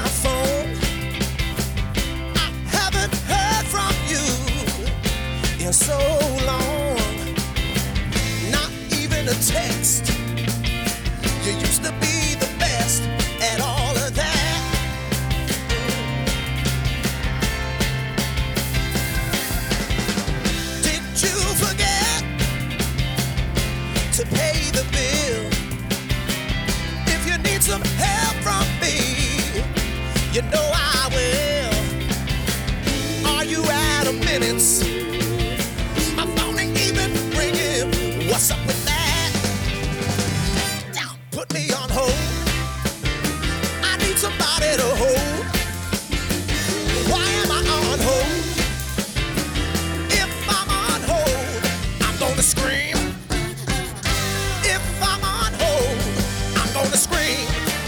my phone. I haven't heard from you in so long. Not even a text. You used to be the best at all of that. Did you forget to pay the bill? If you need some help from me, you know I will. Are you out of minutes? My phone ain't even ringing. What's up with that? Now put me on hold. I need somebody to hold. Why am I on hold? If I'm on hold, I'm gonna scream. If I'm on hold, I'm gonna scream.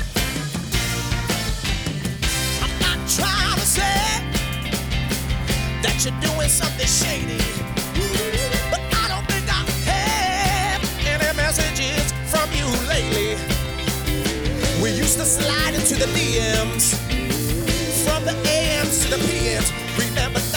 I'm not trying to say that you're doing something shady, but I don't think I have any messages from you lately. We used to slide into the DMs, from the AMs to the PMs. Remember